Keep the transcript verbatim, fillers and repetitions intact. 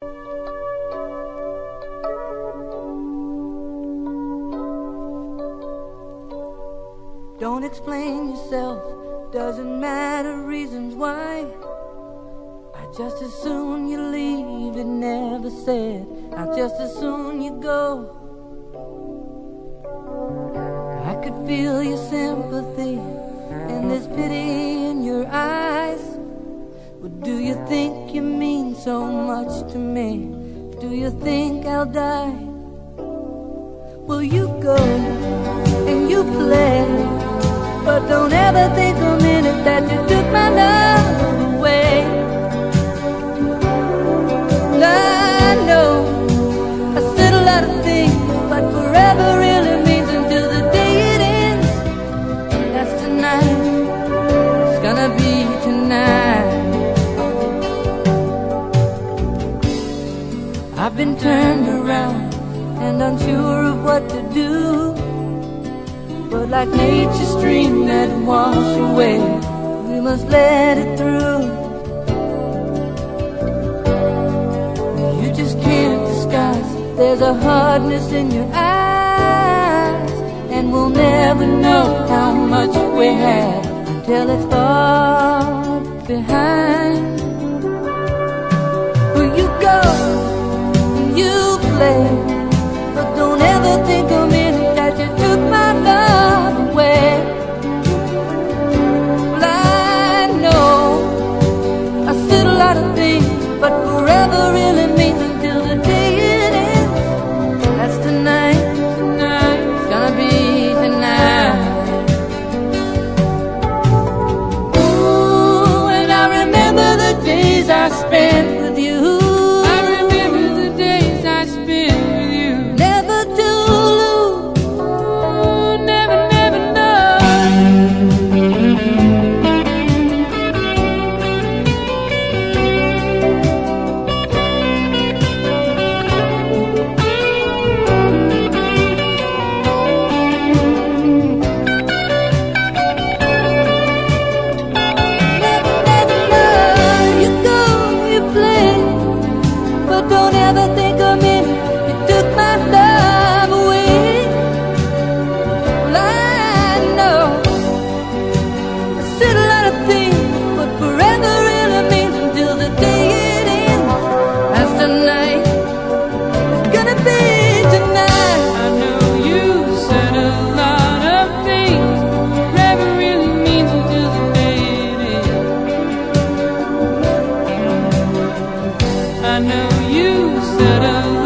Don't explain yourself, doesn't matter reasons why. I'd just as soon you leave, it never said. I'd just as soon you go. I could feel your sympathy and there's pity in your eyes. But do you think you mean so much to me? Do you think I'll die? Well, you go and you play, but don't ever think a minute that you took my love away. I know I said a lot of things, but forever really means until the day it ends. That's tonight, it's gonna be tonight. I've been turned around and unsure of what to do, but like nature's stream that wash away, we must let it through. You just can't disguise, there's a hardness in your eyes, and we'll never know how much we had until it's far behind. Will you go and you play, but don't ever think a minute that you took my love away. Well, I know I said a lot of things, but forever really means until the day it ends. That's tonight, tonight, it's gonna be tonight. Ooh, and I remember the days I spent with you. I know you said a